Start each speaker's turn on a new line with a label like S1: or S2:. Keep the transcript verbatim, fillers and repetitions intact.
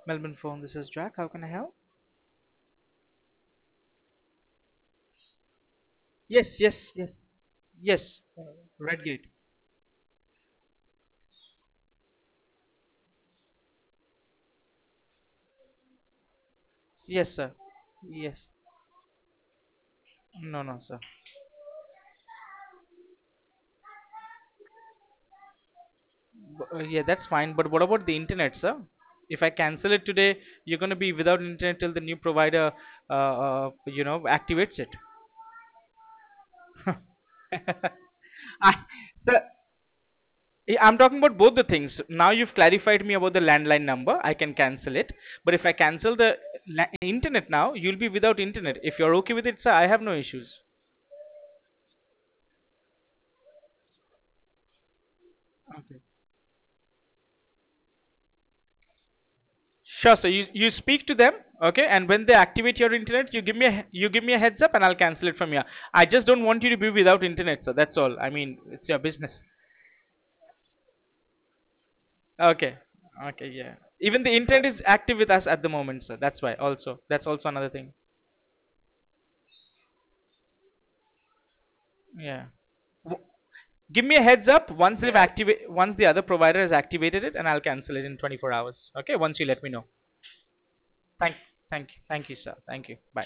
S1: Melbourne phone, this is Jack. How can I help? Yes, yes, yes, yes. Uh, Redgate. Yes, sir. Yes. No, no, sir. B- uh, yeah, that's fine. But what about the internet, sir? If I cancel it today, you're going to be without internet till the new provider, uh, uh, you know, activates it. I, sir, I- I'm talking about both the things. Now you've clarified me about the landline number. I can cancel it. But if I cancel the la- internet now, you'll be without internet. If you're okay with it, sir, I have no issues. Okay. Sure, so you, you speak to them, okay, and when they activate your internet, you give me a, he- you give me a heads up, and I'll cancel it from here. I just don't want you to be without internet, so that's all. I mean, it's your business. Okay, okay, yeah. Even the internet is active with us at the moment, sir. That's why. Also, that's also another thing. Yeah. W- Give me a heads up once they've activate once the other provider has activated it, and I'll cancel it in twenty-four hours. Okay, once you let me know. Thank, thank, thank you, sir. Thank you. Bye.